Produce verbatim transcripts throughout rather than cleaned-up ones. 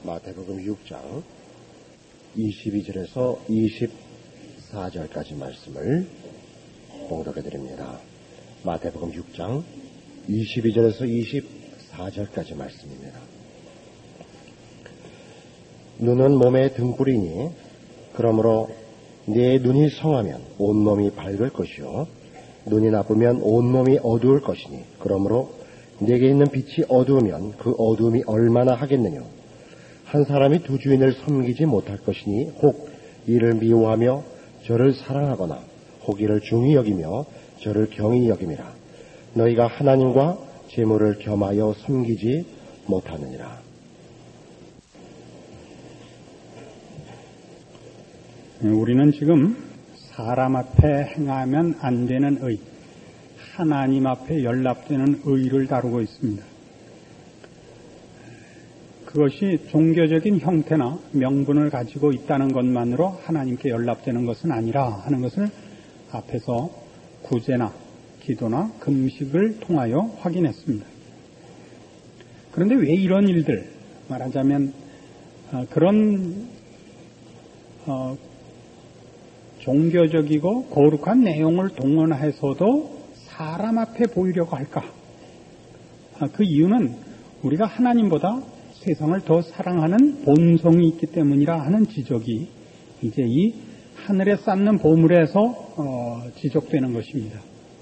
마태복음 육 장 이십이 절에서 이십사 절까지 말씀을 봉독해 드립니다. 마태복음 육 장 이십이 절에서 이십사 절까지 말씀입니다. 눈은 몸의 등불이니 그러므로 네 눈이 성하면 온몸이 밝을 것이요 눈이 나쁘면 온몸이 어두울 것이니 그러므로 내게 있는 빛이 어두우면 그 어두움이 얼마나 하겠느냐. 한 사람이 두 주인을 섬기지 못할 것이니 혹 이를 미워하며 저를 사랑하거나 혹 이를 중히 여기며 저를 경히 여김이라. 너희가 하나님과 재물을 겸하여 섬기지 못하느니라. 우리는 지금 사람 앞에 행하면 안 되는 의, 하나님 앞에 연락되는 의를 다루고 있습니다. 그것이 종교적인 형태나 명분을 가지고 있다는 것만으로 하나님께 연락되는 것은 아니라 하는 것을 앞에서 구제나 기도나 금식을 통하여 확인했습니다. 그런데 왜 이런 일들, 말하자면 그런 어, 종교적이고 거룩한 내용을 동원해서도 사람 앞에 보이려고 할까? 그 이유는 우리가 하나님보다 세상을 더 사랑하는 본성이 있기 때문이라 하는 지적이 이제 이 하늘에 쌓는 보물에서 어, 지적되는 것입니다.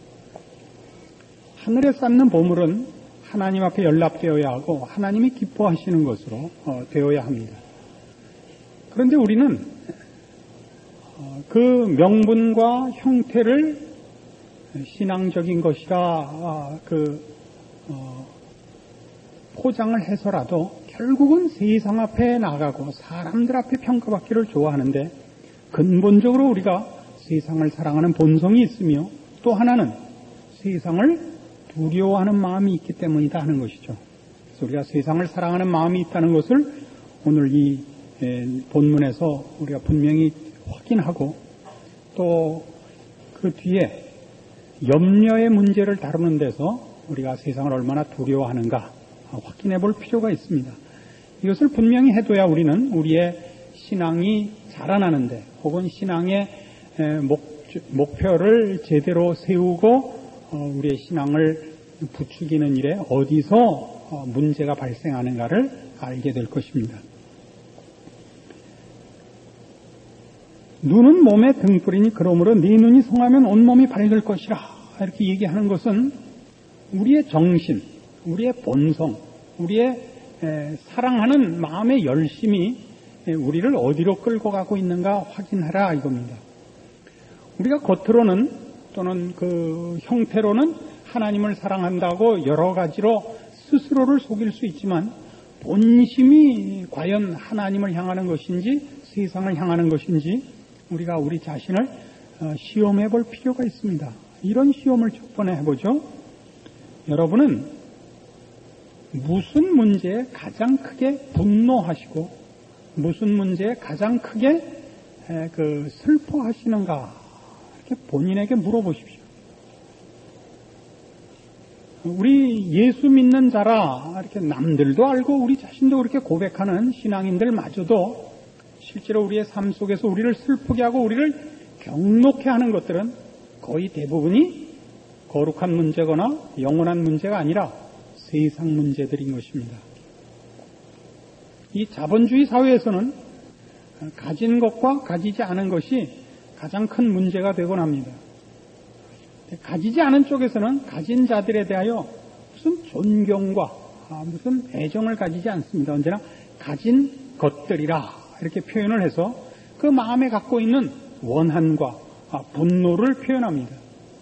하늘에 쌓는 보물은 하나님 앞에 연락되어야 하고 하나님이 기뻐하시는 것으로 어, 되어야 합니다. 그런데 우리는 어, 그 명분과 형태를 신앙적인 것이라 어, 그 어, 포장을 해서라도 결국은 세상 앞에 나가고 사람들 앞에 평가받기를 좋아하는데 근본적으로 우리가 세상을 사랑하는 본성이 있으며 또 하나는 세상을 두려워하는 마음이 있기 때문이다 하는 것이죠. 그래서 우리가 세상을 사랑하는 마음이 있다는 것을 오늘 이 본문에서 우리가 분명히 확인하고 또 그 뒤에 염려의 문제를 다루는 데서 우리가 세상을 얼마나 두려워하는가 확인해 볼 필요가 있습니다. 이것을 분명히 해둬야 우리는 우리의 신앙이 자라나는데 혹은 신앙의 목, 목표를 제대로 세우고 우리의 신앙을 부추기는 일에 어디서 문제가 발생하는가를 알게 될 것입니다. 눈은 몸의 등불이니 그러므로 네 눈이 성하면 온몸이 밝을 것이라 이렇게 얘기하는 것은 우리의 정신, 우리의 본성, 우리의 사랑하는 마음의 열심이 우리를 어디로 끌고 가고 있는가 확인하라 이겁니다. 우리가 겉으로는 또는 그 형태로는 하나님을 사랑한다고 여러 가지로 스스로를 속일 수 있지만 본심이 과연 하나님을 향하는 것인지 세상을 향하는 것인지 우리가 우리 자신을 시험해 볼 필요가 있습니다. 이런 시험을 첫 번에 해보죠. 여러분은 무슨 문제에 가장 크게 분노하시고 무슨 문제에 가장 크게 그 슬퍼하시는가 이렇게 본인에게 물어보십시오. 우리 예수 믿는 자라 이렇게 남들도 알고 우리 자신도 그렇게 고백하는 신앙인들마저도 실제로 우리의 삶 속에서 우리를 슬프게 하고 우리를 경록해 하는 것들은 거의 대부분이 거룩한 문제거나 영원한 문제가 아니라 세상 문제들인 것입니다. 이 자본주의 사회에서는 가진 것과 가지지 않은 것이 가장 큰 문제가 되곤 합니다. 가지지 않은 쪽에서는 가진 자들에 대하여 무슨 존경과 무슨 애정을 가지지 않습니다. 언제나 가진 것들이라 이렇게 표현을 해서 그 마음에 갖고 있는 원한과 분노를 표현합니다.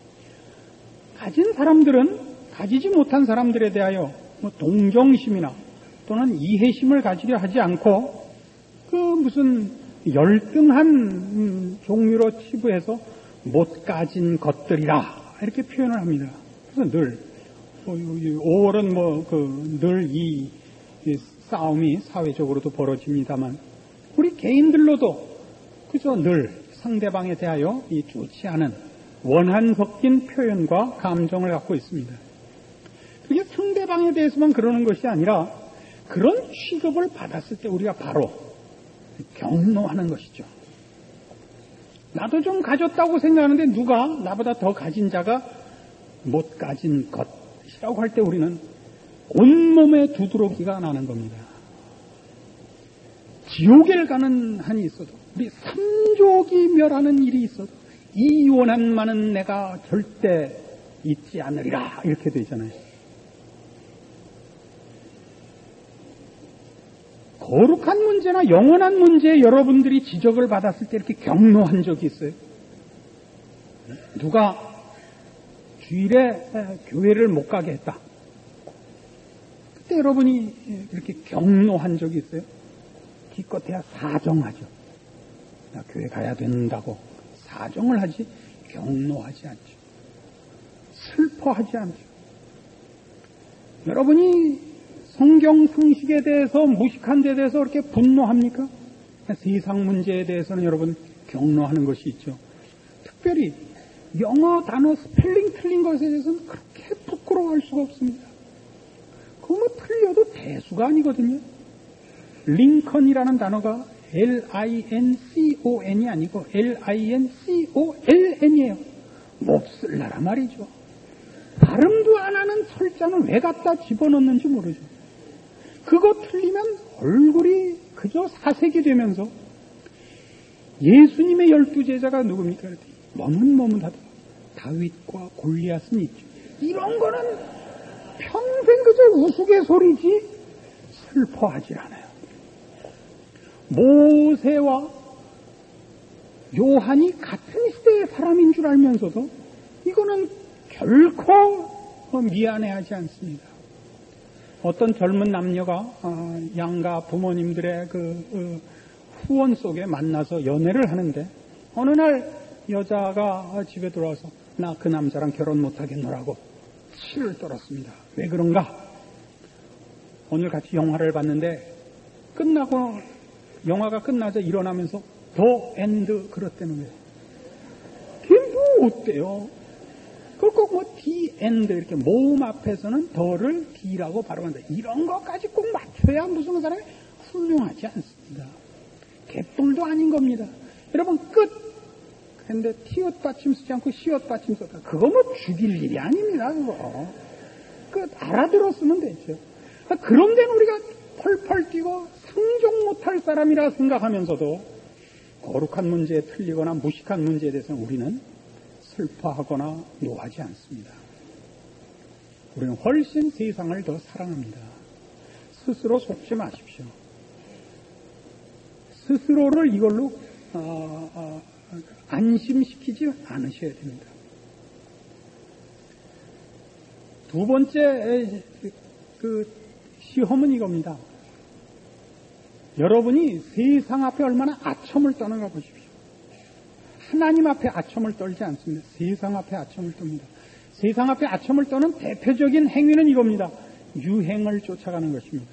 가진 사람들은 가지지 못한 사람들에 대하여 뭐 동정심이나 또는 이해심을 가지려 하지 않고 그 무슨 열등한 종류로 치부해서 못 가진 것들이라 이렇게 표현을 합니다. 그래서 늘 오월은 뭐 그 늘 이 싸움이 사회적으로도 벌어집니다만 우리 개인들로도 그저 늘 상대방에 대하여 이 좋지 않은 원한 섞인 표현과 감정을 갖고 있습니다. 그게 상대방에 대해서만 그러는 것이 아니라 그런 취급을 받았을 때 우리가 바로 경노하는 것이죠. 나도 좀 가졌다고 생각하는데 누가 나보다 더 가진 자가 못 가진 것이라고 할 때 우리는 온몸에 두드러기가 나는 겁니다. 지옥에 가는 한이 있어도, 우리 삼족이 멸하는 일이 있어도 이 원한만은 내가 절대 잊지 않으리라, 이렇게 되잖아요. 거룩한 문제나 영원한 문제에 여러분들이 지적을 받았을 때 이렇게 경노한 적이 있어요? 누가 주일에 교회를 못 가게 했다. 그때 여러분이 이렇게 경노한 적이 있어요? 기껏해야 사정하죠. 나 교회 가야 된다고 사정을 하지 경노하지 않죠. 슬퍼하지 않죠. 여러분이 성경 상식에 대해서, 무식한 데 대해서 그렇게 분노합니까? 세상 문제에 대해서는 여러분 경노하는 것이 있죠. 특별히 영어 단어 스펠링 틀린 것에 대해서는 그렇게 부끄러워할 수가 없습니다. 그거 뭐 틀려도 대수가 아니거든요. 링컨이라는 단어가 엘 아이 엔 씨 오 엔이 아니고 엘 아이 엔 씨 오 엘 엔이에요. 몹쓸 나라 말이죠. 발음도 안 하는 철자는 왜 갖다 집어넣는지 모르죠. 그거 틀리면 얼굴이 그저 사색이 되면서 예수님의 열두 제자가 누굽니까? 머뭇머뭇하다. 다윗과 골리앗은 있죠. 이런 거는 평생 그저 우스갯소리지 슬퍼하지 않아요. 모세와 요한이 같은 시대의 사람인 줄 알면서도 이거는 결코 미안해하지 않습니다. 어떤 젊은 남녀가 양가 부모님들의 그 후원 속에 만나서 연애를 하는데 어느 날 여자가 집에 들어와서 나 그 남자랑 결혼 못하겠노라고 치를 떨었습니다. 왜 그런가? 오늘 같이 영화를 봤는데 끝나고 영화가 끝나자 일어나면서 더 엔드 그렇다는 거예요. 그게 뭐 어때요? 그걸 꼭 뭐 디 엔드 이렇게 모음 앞에서는 더를 디라고 발음한다. 이런 것까지 꼭 맞춰야 무슨 그 사람이 훌륭하지 않습니다. 개뿔도 아닌 겁니다. 여러분 끝. 근데 티읕 받침 쓰지 않고 시읕 받침 썼다. 그거 뭐 죽일 일이 아닙니다. 그거. 끝 알아들었으면 되죠. 그런 데는 우리가 펄펄 뛰고 상종 못할 사람이라 생각하면서도 거룩한 문제에 틀리거나 무식한 문제에 대해서는 우리는 슬퍼하거나 노하지 않습니다. 우리는 훨씬 세상을 더 사랑합니다. 스스로 속지 마십시오. 스스로를 이걸로 어, 어, 안심시키지 않으셔야 됩니다. 두 번째 그 시험은 이겁니다. 여러분이 세상 앞에 얼마나 아첨을 떠는가 보십시오. 하나님 앞에 아첨을 떨지 않습니다. 세상 앞에 아첨을 떱니다. 세상 앞에 아첨을 떠는 대표적인 행위는 이겁니다. 유행을 쫓아가는 것입니다.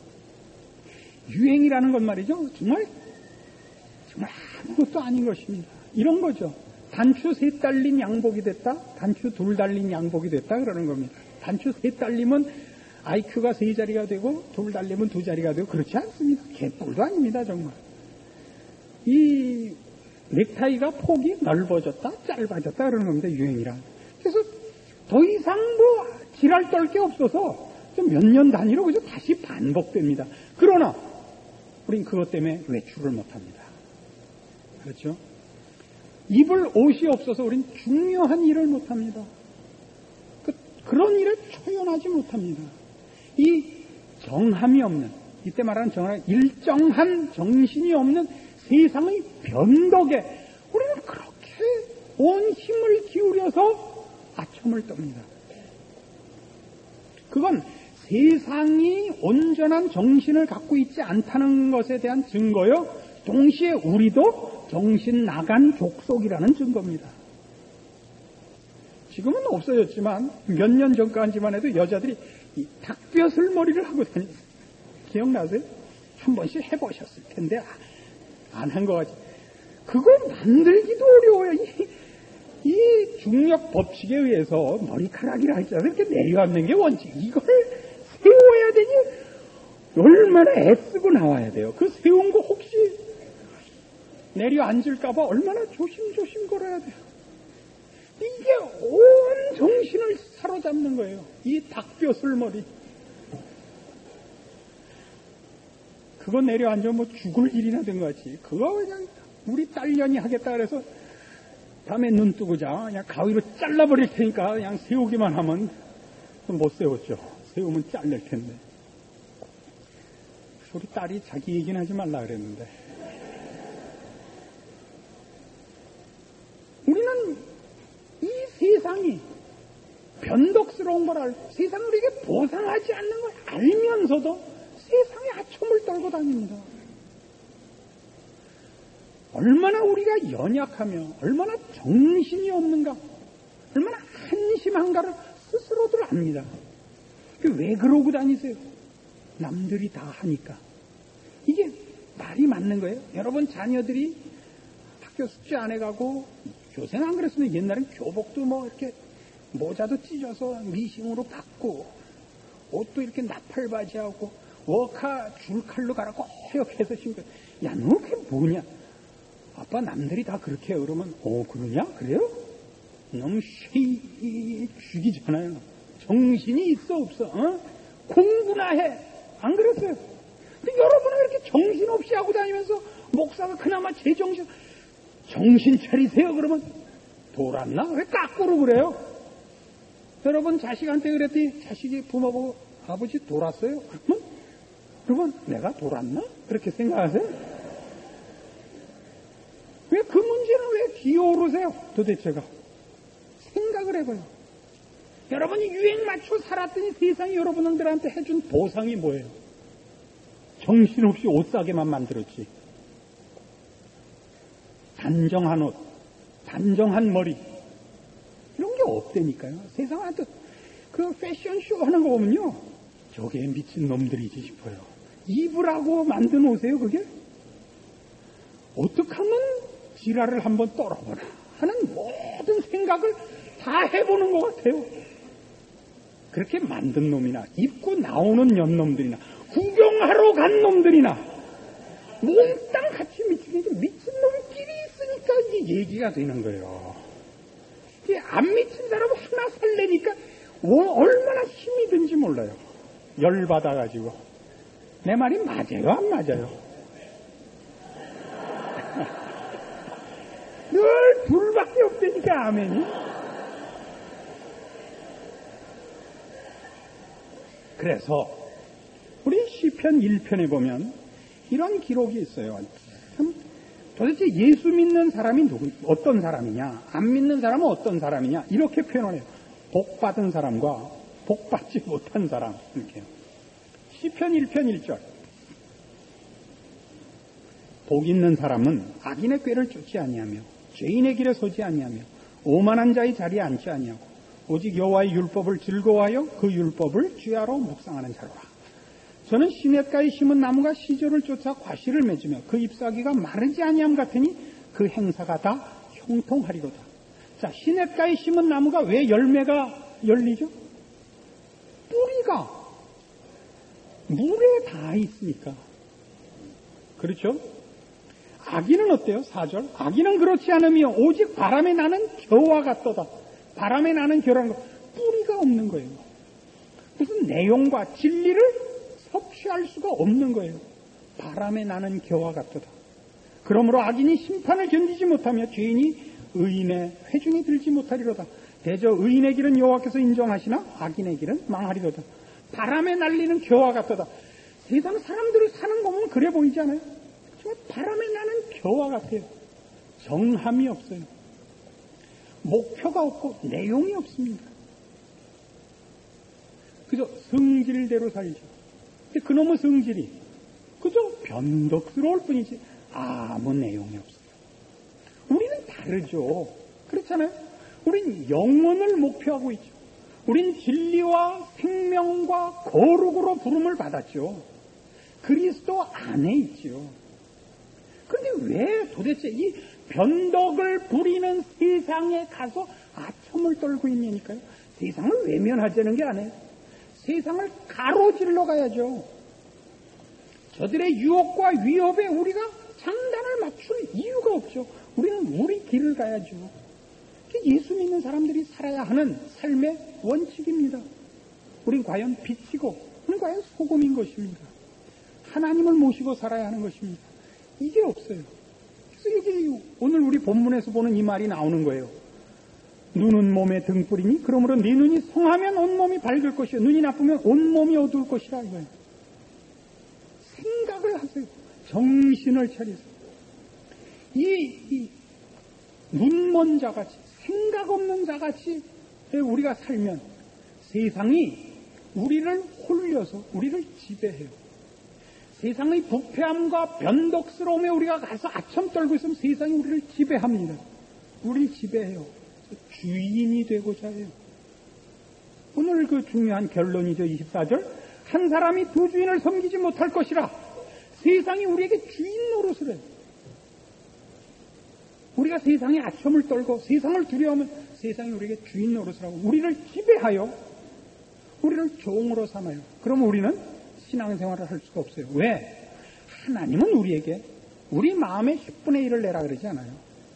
유행이라는 건 말이죠. 정말 정말 아무것도 아닌 것입니다. 이런 거죠. 단추 세 달린 양복이 됐다. 단추 둘 달린 양복이 됐다. 그러는 겁니다. 단추 세 달리면 아이큐가 세 자리가 되고 둘 달리면 두 자리가 되고 그렇지 않습니다. 개뿔도 아닙니다. 정말. 이 넥타이가 폭이 넓어졌다 짧아졌다 그러는 겁니다. 유행이란. 그래서 더 이상 뭐 지랄 떨 게 없어서 몇 년 단위로 그저 다시 반복됩니다. 그러나 우린 그것 때문에 외출을 못합니다. 그렇죠? 입을 옷이 없어서 우린 중요한 일을 못합니다. 그, 그런 일에 초연하지 못합니다. 이 정함이 없는, 이때 말하는 정함, 일정한 정신이 없는 세상의 변덕에 우리는 그렇게 온 힘을 기울여서 아첨을 떱니다. 그건 세상이 온전한 정신을 갖고 있지 않다는 것에 대한 증거요. 동시에 우리도 정신 나간 족속이라는 증거입니다. 지금은 없어졌지만 몇 년 전까지만 해도 여자들이 이 닭뼈슬 머리를 하고 다녔어요. 기억나세요? 한 번씩 해보셨을 텐데 안 한 것 같지. 그거 만들기도 어려워요. 이, 이 중력 법칙에 의해서 머리카락이라 했잖아요. 이렇게 내려앉는 게 원칙. 이걸 세워야 되니 얼마나 애쓰고 나와야 돼요. 그 세운 거 혹시 내려앉을까봐 얼마나 조심조심 걸어야 돼요. 이게 온 정신을 사로잡는 거예요. 이 닭뼈슬머리. 그거 내려앉으면 뭐 죽을 일이나 된 거지. 그거 그냥 우리 딸년이 하겠다 그래서 밤에 눈 뜨고 자. 그냥 가위로 잘라버릴 테니까 그냥 세우기만 하면 못 세웠죠. 세우면 잘릴 텐데. 우리 딸이 자기 얘기는 하지 말라 그랬는데. 우리는 이 세상이 변덕스러운 걸 알고 세상을 우리에게 보상하지 않는 걸 알면서도 세상에 아첨을 떨고 다닙니다. 얼마나 우리가 연약하며 얼마나 정신이 없는가, 얼마나 한심한가를 스스로들 압니다. 왜 그러고 다니세요? 남들이 다 하니까. 이게 말이 맞는 거예요. 여러분 자녀들이 학교 숙제 안 해가고 교생 안 그랬으면 옛날엔 교복도 뭐 이렇게 모자도 찢어서 미싱으로 받고 옷도 이렇게 나팔바지하고 워카 줄칼로 가라고 허옇게 신고, 야, 너 그게 뭐냐? 아빠 남들이 다 그렇게 해요. 그러면, 어, 그러냐? 그래요? 너무 쉬, 죽이잖아요. 정신이 있어, 없어? 어? 공부나 해. 안 그랬어요? 근데 여러분은 이렇게 정신없이 하고 다니면서 목사가 그나마 제정신, 정신 차리세요. 그러면, 돌았나? 왜 까꾸로 그래요? 여러분 자식한테 그랬더니 자식이 부모보고 아버지 돌았어요? 그러면, 그러면 내가 돌았나? 그렇게 생각하세요? 왜 그 문제는 왜 기어오르세요? 도대체가. 생각을 해봐요. 여러분이 유행 맞춰 살았더니 세상이 여러분들한테 해준 보상이 뭐예요? 정신없이 옷 싸게만 만들었지. 단정한 옷, 단정한 머리, 이런 게 없다니까요. 세상한테 그 패션쇼 하는 거 보면요, 저게 미친 놈들이지 싶어요. 입으라고 만든 옷이에요, 그게? 어떻게 하면 지랄을 한번 떨어보나 하는 모든 생각을 다 해보는 것 같아요. 그렇게 만든 놈이나 입고 나오는 년놈들이나 구경하러 간 놈들이나 몽땅 같이 미치게 미친 놈끼리 있으니까 이게 얘기가 되는 거예요. 이게 안 미친 사람 하나 살래니까 얼마나 힘이 든지 몰라요. 열받아가지고. 내 말이 맞아요, 안 맞아요? 늘 둘밖에 없다니까, 아멘이. 그래서 우리 시편 일 편에 보면 이런 기록이 있어요. 참, 도대체 예수 믿는 사람이 누구, 어떤 사람이냐, 안 믿는 사람은 어떤 사람이냐, 이렇게 표현을 해요. 복 받은 사람과 복 받지 못한 사람, 이렇게요. 시편 일 편 일 절. 복 있는 사람은 악인의 꾀를 쫓지 아니하며 죄인의 길에 서지 아니하며 오만한 자의 자리에 앉지 아니하고 오직 여호와의 율법을 즐거워하여 그 율법을 주야로 묵상하는 자로라. 저는 시냇가에 심은 나무가 시절을 쫓아 과실을 맺으며 그 잎사귀가 마르지 아니함 같으니 그 행사가 다 형통하리로다. 자, 시냇가에 심은 나무가 왜 열매가 열리죠? 뿌리가 물에 닿아 있으니까. 그렇죠? 악인은 어때요? 사 절. 악인은 그렇지 않으며 오직 바람에 나는 겨와 같도다. 바람에 나는 겨라는 거, 뿌리가 없는 거예요. 무슨 내용과 진리를 섭취할 수가 없는 거예요. 바람에 나는 겨와 같도다. 그러므로 악인이 심판을 견디지 못하며 죄인이 의인의 회중에 들지 못하리로다. 대저 의인의 길은 여호와께서 인정하시나 악인의 길은 망하리로다. 바람에 날리는 겨와 같도다. 세상 사람들을 사는 거 보면 그래 보이지 않아요? 정말 바람에 나는 겨와 같아요. 정함이 없어요. 목표가 없고 내용이 없습니다. 그저 성질대로 살죠. 근데 그놈의 성질이 그저 변덕스러울 뿐이지 아무 내용이 없어요. 우리는 다르죠. 그렇잖아요. 우린 영원을 목표하고 있죠. 우린 진리와 생명과 거룩으로 부름을 받았죠. 그리스도 안에 있죠. 그런데 왜 도대체 이 변덕을 부리는 세상에 가서 아첨을 떨고 있냐니까요. 세상을 외면하자는 게 아니에요. 세상을 가로질러 가야죠. 저들의 유혹과 위협에 우리가 장단을 맞출 이유가 없죠. 우리는 우리 길을 가야죠. 예수 믿는 사람들이 살아야 하는 삶의 원칙입니다. 우린 과연 빛이고 우린 과연 소금인 것입니다. 하나님을 모시고 살아야 하는 것입니다. 이게 없어요. 그래서 여기 오늘 우리 본문에서 보는 이 말이 나오는 거예요. 눈은 몸의 등불이니 그러므로 네 눈이 성하면 온몸이 밝을 것이요 눈이 나쁘면 온몸이 어두울 것이라 이거예요. 생각을 하세요. 정신을 차리세요. 이, 이 눈먼 자같이 생각 없는 자같이 우리가 살면 세상이 우리를 홀려서 우리를 지배해요. 세상의 부패함과 변덕스러움에 우리가 가서 아첨 떨고 있으면 세상이 우리를 지배합니다. 우리를 지배해요. 주인이 되고자 해요. 오늘 그 중요한 결론이죠. 이십사 절. 한 사람이 두 주인을 섬기지 못할 것이라. 세상이 우리에게 주인 노릇을 해요. 우리가 세상에 아첨을 떨고 세상을 두려워하면 세상이 우리에게 주인 노릇을 하고 우리를 지배하여 우리를 종으로 삼아요. 그러면 우리는 신앙생활을 할 수가 없어요. 왜? 하나님은 우리에게 우리 마음의 십분의 일을 내라 그러지 않아요.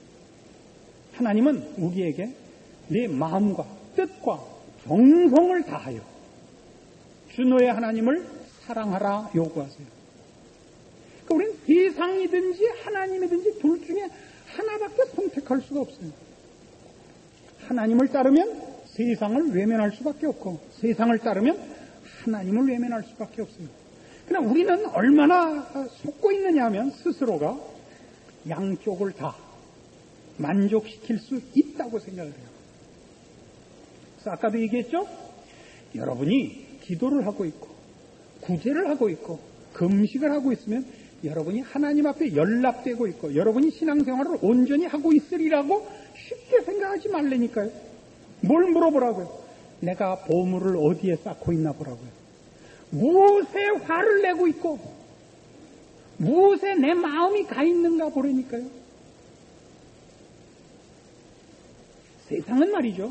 하나님은 우리에게 내 마음과 뜻과 정성을 다하여 주 너의 하나님을 사랑하라 요구하세요. 그러니까 우리는 세상이든지 하나님이든지 둘 중에 하나밖에 선택할 수가 없어요. 하나님을 따르면 세상을 외면할 수밖에 없고 세상을 따르면 하나님을 외면할 수밖에 없어요. 그러나 우리는 얼마나 속고 있느냐 하면 스스로가 양쪽을 다 만족시킬 수 있다고 생각을 해요. 그래서 아까도 얘기했죠? 여러분이 기도를 하고 있고 구제를 하고 있고 금식을 하고 있으면 여러분이 하나님 앞에 연락되고 있고 여러분이 신앙생활을 온전히 하고 있으리라고 쉽게 생각하지 말라니까요. 뭘 물어보라고요? 내가 보물을 어디에 쌓고 있나 보라고요. 무엇에 화를 내고 있고 무엇에 내 마음이 가 있는가 보라니까요. 세상은 말이죠.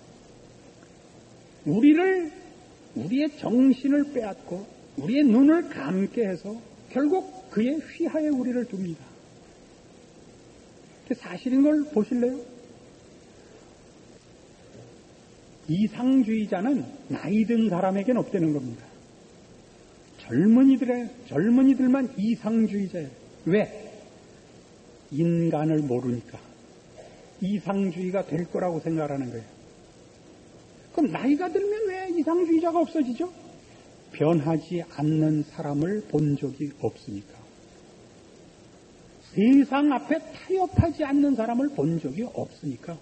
우리를 우리의 정신을 빼앗고 우리의 눈을 감게 해서 결국 그의 휘하에 우리를 둡니다. 사실인 걸 보실래요? 이상주의자는 나이 든 사람에겐 없다는 겁니다. 젊은이들의, 젊은이들만 이상주의자예요. 왜? 인간을 모르니까. 이상주의가 될 거라고 생각하는 거예요. 그럼 나이가 들면 왜 이상주의자가 없어지죠? 변하지 않는 사람을 본 적이 없으니까. 세상 앞에 타협하지 않는 사람을 본 적이 없으니까.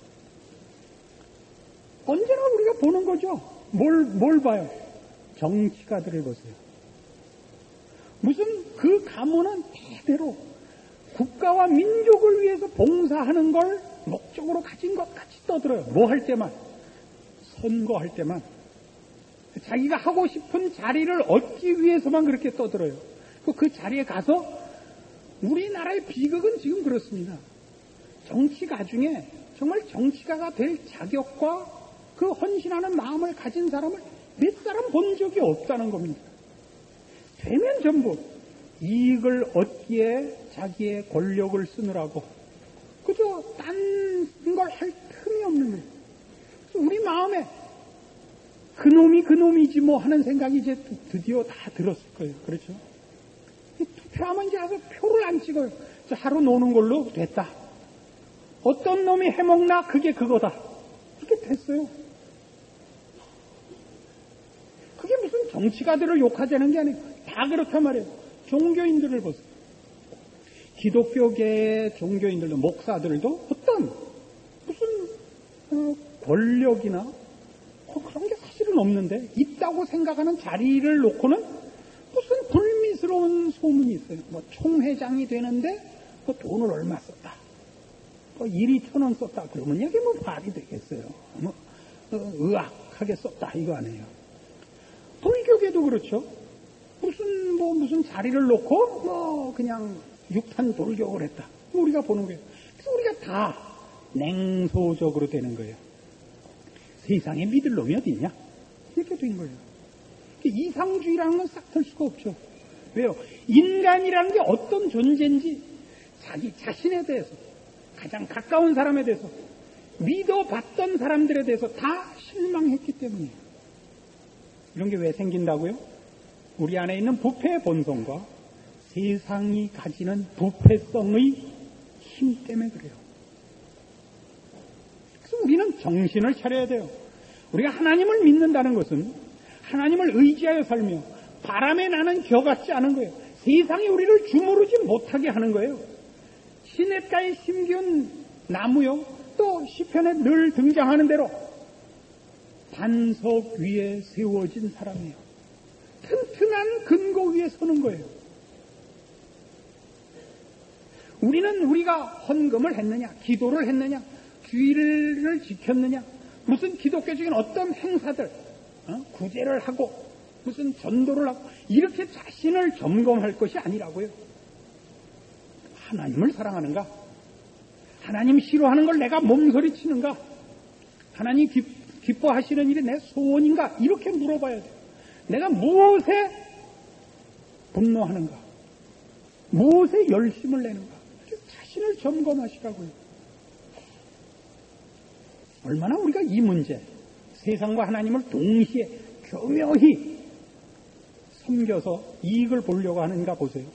언제나 우리가 보는 거죠. 뭘, 뭘 봐요? 정치가들을 보세요. 무슨 그 가문은 대대로 국가와 민족을 위해서 봉사하는 걸 목적으로 가진 것 같이 떠들어요. 뭐 할 때만? 선거할 때만. 자기가 하고 싶은 자리를 얻기 위해서만 그렇게 떠들어요. 그 자리에 가서 우리나라의 비극은 지금 그렇습니다. 정치가 중에 정말 정치가가 될 자격과 그 헌신하는 마음을 가진 사람을 몇 사람 본 적이 없다는 겁니다. 되면 전부 이익을 얻기에 자기의 권력을 쓰느라고 그저 딴 걸 할 틈이 없는 거예요. 그래서 우리 마음에 그놈이 그놈이지 뭐 하는 생각이 이제 드디어 다 들었을 거예요. 그렇죠? 투표하면 이제 가서 표를 안 찍어요. 하루 노는 걸로 됐다. 어떤 놈이 해먹나 그게 그거다. 그렇게 됐어요. 그게 무슨 정치가들을 욕하자는 게 아니에요. 다 그렇단 말이에요. 종교인들을 보세요. 기독교계의 종교인들도 목사들도 어떤 무슨 어, 권력이나 어, 그런 게 사실은 없는데 있다고 생각하는 자리를 놓고는 무슨 불미스러운 소문이 있어요. 뭐 총회장이 되는데 뭐 돈을 얼마 썼다. 뭐 일이 천 원 썼다. 그러면 이게 뭐 말이 되겠어요. 뭐 어, 의학하게 썼다 이거 아니에요. 불교계도 그렇죠. 무슨 뭐 무슨 자리를 놓고 뭐 그냥 육탄 돌격을 했다. 우리가 보는 거예요. 그래서 우리가 다 냉소적으로 되는 거예요. 세상에 믿을 놈이 어디 있냐? 이렇게 된 거예요. 이상주의라는 건 싹 들 수가 없죠. 왜요? 인간이라는 게 어떤 존재인지 자기 자신에 대해서, 가장 가까운 사람에 대해서, 믿어봤던 사람들에 대해서 다 실망했기 때문이에요. 이런 게 왜 생긴다고요? 우리 안에 있는 부패의 본성과 세상이 가지는 부패성의 힘 때문에 그래요. 그래서 우리는 정신을 차려야 돼요. 우리가 하나님을 믿는다는 것은 하나님을 의지하여 살며 바람에 나는 겨 같지 않은 거예요. 세상이 우리를 주무르지 못하게 하는 거예요. 시냇가에 심기운 나무요, 또 시편에 늘 등장하는 대로 반석 위에 세워진 사람이에요. 튼튼한 근거 위에 서는 거예요. 우리는 우리가 헌금을 했느냐, 기도를 했느냐, 주일을 지켰느냐, 무슨 기독교적인 어떤 행사들, 어? 구제를 하고 무슨 전도를 하고 이렇게 자신을 점검할 것이 아니라고요. 하나님을 사랑하는가? 하나님 싫어하는 걸 내가 몸서리치는가? 하나님 기, 기뻐하시는 일이 내 소원인가? 이렇게 물어봐야 돼요. 내가 무엇에 분노하는가? 무엇에 열심을 내는가? 자신을 점검하시라고요. 얼마나 우리가 이 문제, 세상과 하나님을 동시에 교묘히 섬겨서 이익을 보려고 하는가 보세요.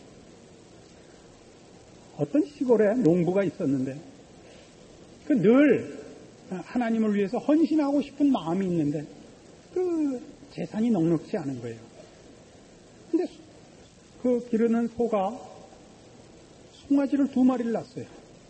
어떤 시골에 농부가 있었는데 그 늘 하나님을 위해서 헌신하고 싶은 마음이 있는데 그 재산이 넉넉지 않은 거예요. 근데 그 기르는 소가 송아지를 두 마리를 낳았어요.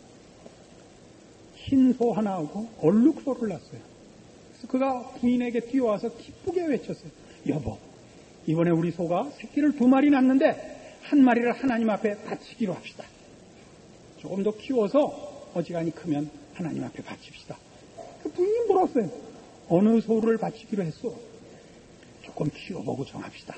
흰 소 하나하고 얼룩소를 낳았어요. 그래서 그가 부인에게 뛰어와서 기쁘게 외쳤어요. 여보, 이번에 우리 소가 새끼를 두 마리 낳는데 한 마리를 하나님 앞에 바치기로 합시다. 조금 더 키워서 어지간히 크면 하나님 앞에 바칩시다. 그 부인이 물었어요. 어느 소를 바치기로 했어? 조금 키워보고 정합시다.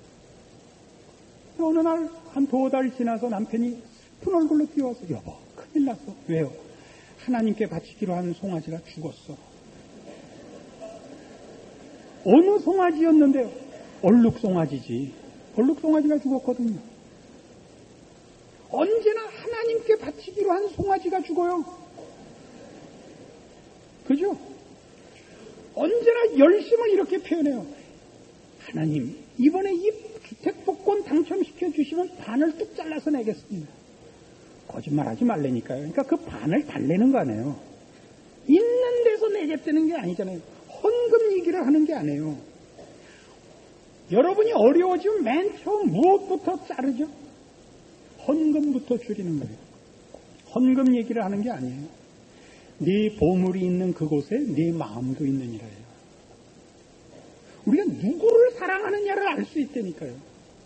어느 날 한 두 달 지나서 남편이 슬픈 얼굴로 뛰어와서 여보, 큰일 났어. 왜요? 하나님께 바치기로 한 송아지가 죽었어. 어느 송아지였는데요? 얼룩송아지지. 얼룩송아지가 죽었거든요. 언제나 하나님께 바치기로 한 송아지가 죽어요. 그죠? 언제나 열심을 이렇게 표현해요. 하나님, 이번에 이 주택복권 당첨시켜 주시면 반을 뚝 잘라서 내겠습니다. 거짓말하지 말라니까요. 그러니까 그 반을 달래는 거 아니에요. 있는 데서 내겠다는 게 아니잖아요. 헌금 얘기를 하는 게 아니에요. 여러분이 어려워지면 맨 처음 무엇부터 자르죠? 헌금부터 줄이는 거예요. 헌금 얘기를 하는 게 아니에요. 네 보물이 있는 그곳에 네 마음도 있느니라예요. 우리가 누구를 사랑하느냐를 알 수 있다니까요.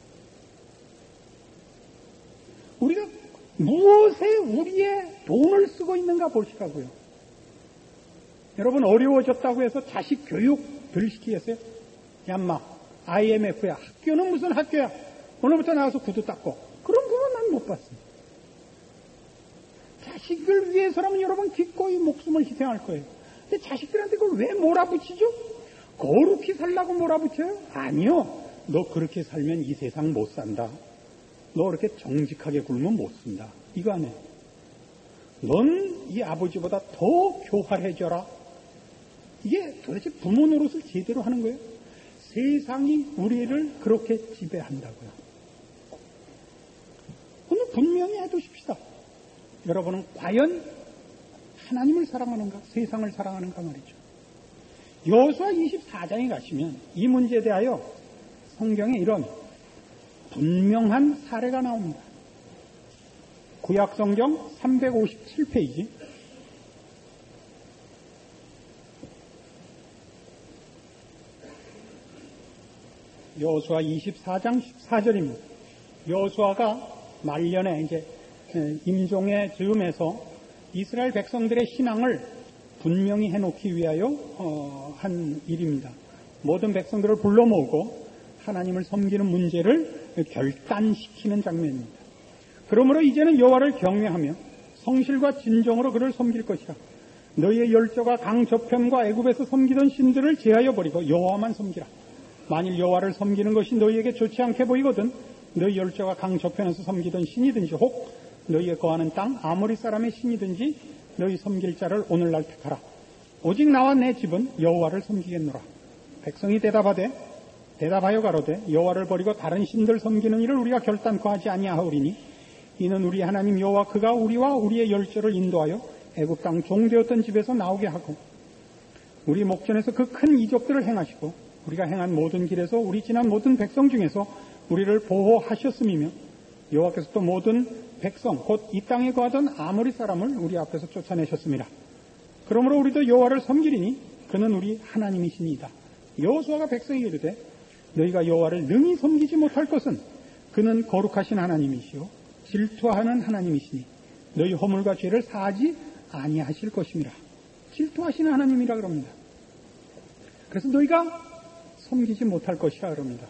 우리가 무엇에 우리의 돈을 쓰고 있는가 보시라고요. 여러분 어려워졌다고 해서 자식 교육 덜 시키겠어요? 얌마, 아이엠에프야. 학교는 무슨 학교야? 오늘부터 나가서 구두 닦고. 그런 부분 난 못 봤어요. 자식을 위해서라면 여러분 기꺼이 목숨을 희생할 거예요. 근데 자식들한테 그걸 왜 몰아붙이죠? 거룩히 살라고 몰아붙여요? 아니요. 너 그렇게 살면 이 세상 못 산다. 너 그렇게 정직하게 굴면 못 쓴다. 이거 안 해. 넌 이 아버지보다 더 교활해져라. 이게 도대체 부모 노릇을 제대로 하는 거예요? 세상이 우리를 그렇게 지배한다고요. 오늘 분명히 해두십시다. 여러분은 과연 하나님을 사랑하는가, 세상을 사랑하는가 말이죠. 여호수아 이십사 장에 가시면 이 문제에 대하여 성경에 이런 분명한 사례가 나옵니다. 구약성경 삼백오십칠 페이지. 여호수아 이십사 장 십사 절입니다. 여호수아가 말년에 이제 임종의 즈음에서 이스라엘 백성들의 신앙을 분명히 해놓기 위하여 어, 한 일입니다. 모든 백성들을 불러 모으고 하나님을 섬기는 문제를 결단시키는 장면입니다. 그러므로 이제는 여호와를 경외하며 성실과 진정으로 그를 섬길 것이라. 너희의 열조가 강 저편과 애굽에서 섬기던 신들을 제하여 버리고 여호와만 섬기라. 만일 여호와를 섬기는 것이 너희에게 좋지 않게 보이거든 너희 열조가 강 저편에서 섬기던 신이든지 혹 너희에 거하는 땅 아모리 사람의 신이든지 너희 섬길 자를 오늘날 택하라. 오직 나와 내 집은 여호와를 섬기겠노라. 백성이 대답하되 대답하여 가로되 여호와를 버리고 다른 신들 섬기는 일을 우리가 결단코 하지 아니하오리니 이는 우리 하나님 여호와 그가 우리와 우리의 열조를 인도하여 애굽 땅 종되었던 집에서 나오게 하고 우리 목전에서 그 큰 이적들을 행하시고 우리가 행한 모든 길에서 우리 지난 모든 백성 중에서 우리를 보호하셨음이며 여호와께서 또 모든 백성 곧 이 땅에 거하던 아모리 사람을 우리 앞에서 쫓아내셨습니다. 그러므로 우리도 여호와를 섬기리니 그는 우리 하나님이시니이다. 여호수아가 백성에게 이르되 너희가 여호와를 능히 섬기지 못할 것은 그는 거룩하신 하나님이시요 질투하는 하나님이시니 너희 허물과 죄를 사하지 아니하실 것임이라. 질투하시는 하나님이라 그럽니다. 그래서 너희가 섬기지 못할 것이라 그럽니다.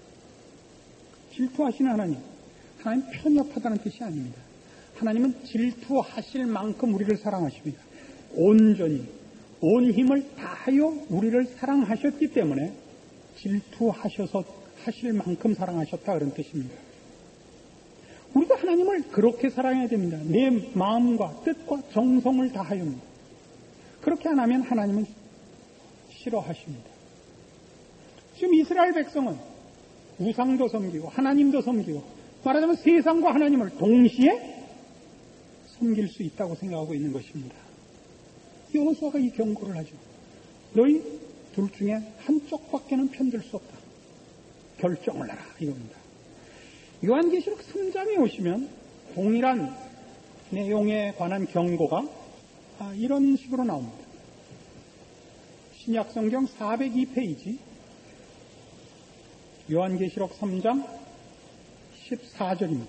질투하시는 하나님, 하나님 편협하다는 뜻이 아닙니다. 하나님은 질투하실 만큼 우리를 사랑하십니다. 온전히 온 힘을 다하여 우리를 사랑하셨기 때문에 질투하셔서 하실 만큼 사랑하셨다 그런 뜻입니다. 우리도 하나님을 그렇게 사랑해야 됩니다. 내 마음과 뜻과 정성을 다하여입니다. 그렇게 안 하면 하나님은 싫어하십니다. 지금 이스라엘 백성은 우상도 섬기고 하나님도 섬기고 말하자면 세상과 하나님을 동시에 섬길 수 있다고 생각하고 있는 것입니다. 여호수아가 이 경고를 하죠. 너희 둘 중에 한쪽밖에는 편들 수 없다. 결정을 하라 이겁니다. 요한계시록 삼 장에 오시면 동일한 내용에 관한 경고가 이런 식으로 나옵니다. 신약성경 사백이 페이지 요한계시록 삼 장 십사 절입니다.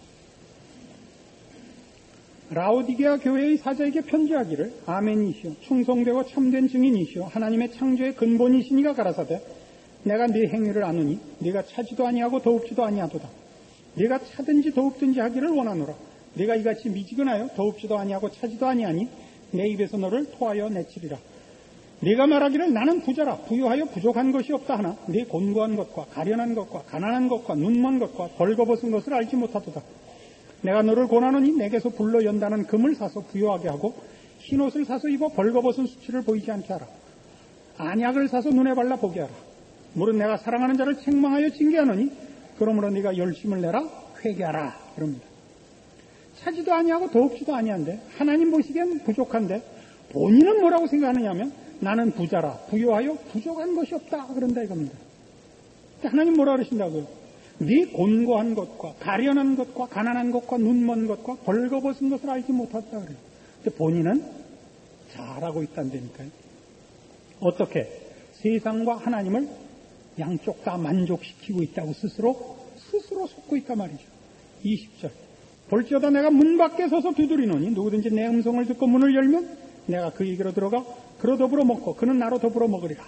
라오디게아 교회의 사자에게 편지하기를 아멘이시오 충성되고 참된 증인이시오 하나님의 창조의 근본이시니가 가라사대 내가 네 행위를 아노니 네가 차지도 아니하고 더웁지도 아니하도다. 네가 차든지 더웁든지 하기를 원하노라. 네가 이같이 미지근하여 더웁지도 아니하고 차지도 아니하니 내 입에서 너를 토하여 내치리라. 네가 말하기를 나는 부자라 부유하여 부족한 것이 없다 하나 네 곤고한 것과 가련한 것과 가난한 것과 눈먼 것과 벌거벗은 것을 알지 못하도다. 내가 너를 권하노니 내게서 불러 연다는 금을 사서 부유하게 하고 흰옷을 사서 입어 벌거벗은 수치를 보이지 않게 하라. 안약을 사서 눈에 발라 보게 하라. 물은 내가 사랑하는 자를 책망하여 징계하노니 그러므로 네가 열심을 내라 회개하라. 그럽니다. 차지도 아니하고 더웁지도 아니한데 하나님 보시기엔 부족한데 본인은 뭐라고 생각하느냐 하면 나는 부자라 부유하여 부족한 것이 없다 그런다 이겁니다. 하나님 뭐라 그러신다고요? 네 곤고한 것과 가련한 것과 가난한 것과 눈먼 것과 벌거벗은 것을 알지 못했다 그래요. 근데 본인은 잘하고 있다니까요. 어떻게? 세상과 하나님을 양쪽 다 만족시키고 있다고 스스로 스스로 속고 있단 말이죠. 이십 절 볼지어다 내가 문 밖에 서서 두드리노니 누구든지 내 음성을 듣고 문을 열면 내가 그에게로 들어가 그로 더불어 먹고 그는 나로 더불어 먹으리라.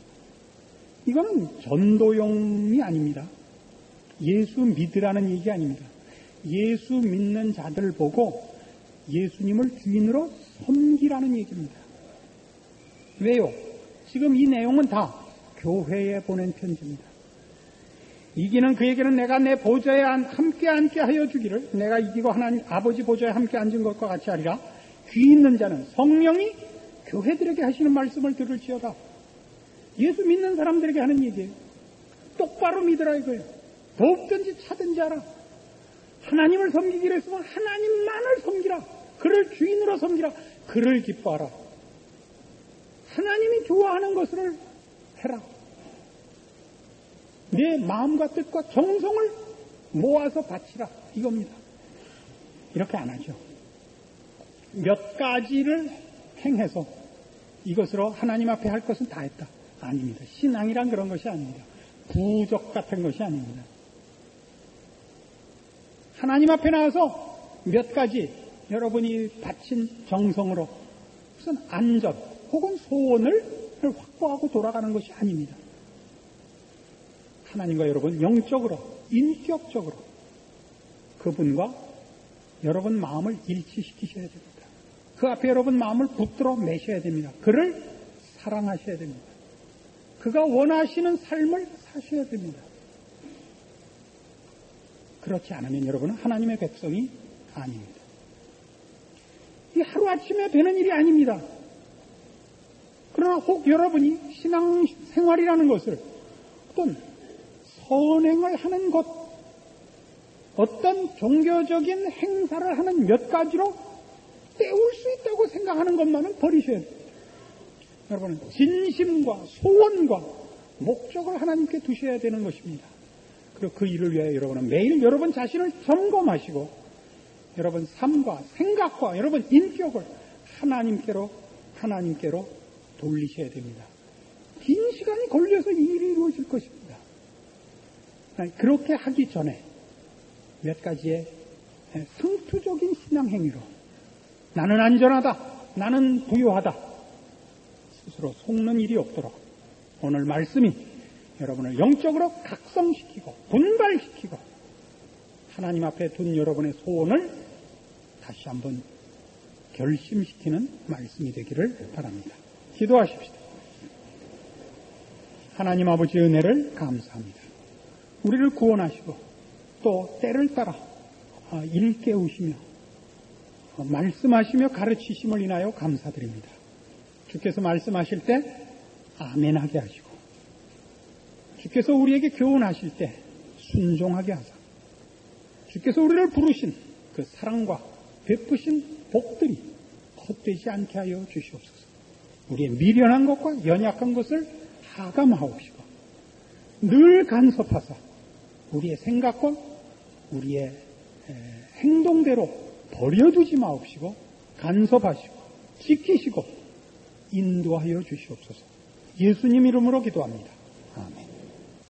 이거는 전도용이 아닙니다. 예수 믿으라는 얘기 아닙니다. 예수 믿는 자들 보고 예수님을 주인으로 섬기라는 얘기입니다. 왜요? 지금 이 내용은 다 교회에 보낸 편지입니다. 이기는 그에게는 내가 내 보좌에 함께 앉게 하여 주기를 내가 이기고 하나님 아버지 보좌에 함께 앉은 것과 같이 하리라. 귀 있는 자는 성령이 교회들에게 하시는 말씀을 들을지어다. 예수 믿는 사람들에게 하는 얘기예요. 똑바로 믿으라 이거예요. 더욱든지 차든지 하라. 하나님을 섬기기로 했으면 하나님만을 섬기라. 그를 주인으로 섬기라. 그를 기뻐하라. 하나님이 좋아하는 것을 해라. 내 마음과 뜻과 정성을 모아서 바치라. 이겁니다. 이렇게 안 하죠. 몇 가지를 행해서 이것으로 하나님 앞에 할 것은 다 했다. 아닙니다. 신앙이란 그런 것이 아닙니다. 부적 같은 것이 아닙니다. 하나님 앞에 나와서 몇 가지 여러분이 바친 정성으로 무슨 안전 혹은 소원을 확보하고 돌아가는 것이 아닙니다. 하나님과 여러분 영적으로 인격적으로 그분과 여러분 마음을 일치시키셔야 됩니다. 그 앞에 여러분 마음을 붙들어 매셔야 됩니다. 그를 사랑하셔야 됩니다. 그가 원하시는 삶을 사셔야 됩니다. 그렇지 않으면 여러분은 하나님의 백성이 아닙니다. 이 하루아침에 되는 일이 아닙니다. 그러나 혹 여러분이 신앙생활이라는 것을 어떤 선행을 하는 것, 어떤 종교적인 행사를 하는 몇 가지로 때울 수 있다고 생각하는 것만은 버리셔야 됩니다. 여러분은 진심과 소원과 목적을 하나님께 두셔야 되는 것입니다. 그리고 그 일을 위하여 여러분은 매일 여러분 자신을 점검하시고 여러분 삶과 생각과 여러분 인격을 하나님께로 하나님께로 돌리셔야 됩니다. 긴 시간이 걸려서 이 일이 이루어질 것입니다. 그렇게 하기 전에 몇 가지의 상투적인 신앙행위로 나는 안전하다, 나는 부유하다 스스로 속는 일이 없도록 오늘 말씀이 여러분을 영적으로 각성시키고 분발시키고 하나님 앞에 둔 여러분의 소원을 다시 한번 결심시키는 말씀이 되기를 바랍니다. 기도하십시다. 하나님 아버지 은혜를 감사합니다. 우리를 구원하시고 또 때를 따라 일깨우시며 말씀하시며 가르치심을 인하여 감사드립니다. 주께서 말씀하실 때 아멘하게 하시고 주께서 우리에게 교훈하실 때 순종하게 하사 주께서 우리를 부르신 그 사랑과 베푸신 복들이 헛되지 않게 하여 주시옵소서. 우리의 미련한 것과 연약한 것을 하감하옵시고 늘 간섭하사 우리의 생각과 우리의 행동대로 버려두지 마옵시고 간섭하시고 지키시고 인도하여 주시옵소서. 예수님 이름으로 기도합니다. 아멘.